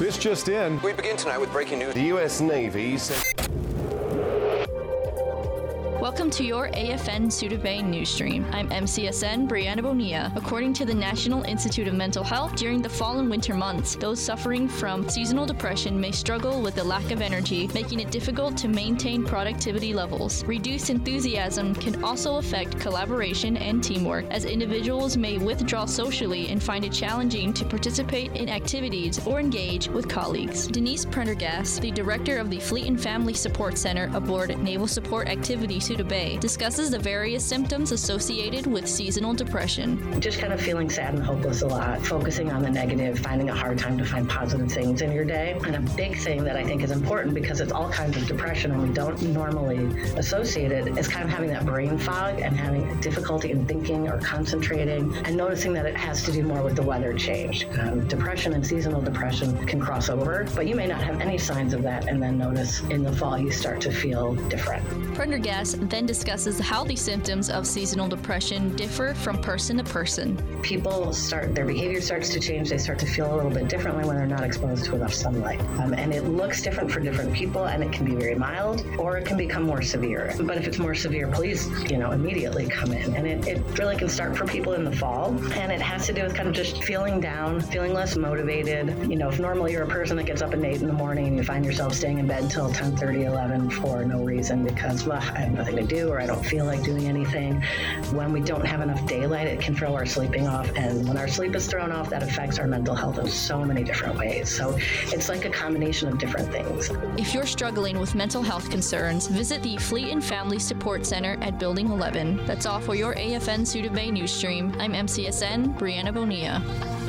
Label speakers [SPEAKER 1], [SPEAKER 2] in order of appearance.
[SPEAKER 1] This just in.
[SPEAKER 2] We begin tonight with breaking news.
[SPEAKER 3] The U.S. Navy said...
[SPEAKER 4] Welcome to your AFN Souda Bay Newsstream. I'm MCSN Brianna Bonilla. According to the National Institute of Mental Health, during the fall and winter months, those suffering from seasonal depression may struggle with the lack of energy, making it difficult to maintain productivity levels. Reduced enthusiasm can also affect collaboration and teamwork, as individuals may withdraw socially and find it challenging to participate in activities or engage with colleagues. Denise Prendergast, the director of the Fleet and Family Support Center aboard Naval Support Activity Souda Bay, discusses the various symptoms associated with seasonal depression.
[SPEAKER 5] Just kind of feeling sad and hopeless a lot, focusing on the negative, finding a hard time to find positive things in your day. And a big thing that I think is important, because it's all kinds of depression and we don't normally associate it, is kind of having that brain fog and having difficulty in thinking or concentrating, and noticing that it has to do more with the weather change. Depression and seasonal depression can cross over, but you may not have any signs of that, and then notice in the fall you start to feel different.
[SPEAKER 4] Prendergast then discusses how the symptoms of seasonal depression differ from person to person.
[SPEAKER 5] People their behavior starts to change. They start to feel a little bit differently when they're not exposed to enough sunlight. And it looks different for different people, and it can be very mild, or it can become more severe. But if it's more severe, please, immediately come in. And it really can start for people in the fall, and it has to do with kind of just feeling down, feeling less motivated. If normally you're a person that gets up at 8 in the morning and you find yourself staying in bed till 10:30, 11 for no reason, because, I have nothing to do, or I don't feel like doing anything. When we don't have enough daylight, it can throw our sleeping off. And when our sleep is thrown off, that affects our mental health in so many different ways. So it's like a combination of different things.
[SPEAKER 4] If you're struggling with mental health concerns, visit the Fleet and Family Support Center at Building 11. That's all for your AFN Souda Bay Newsstream. I'm MCSN Brianna Bonilla.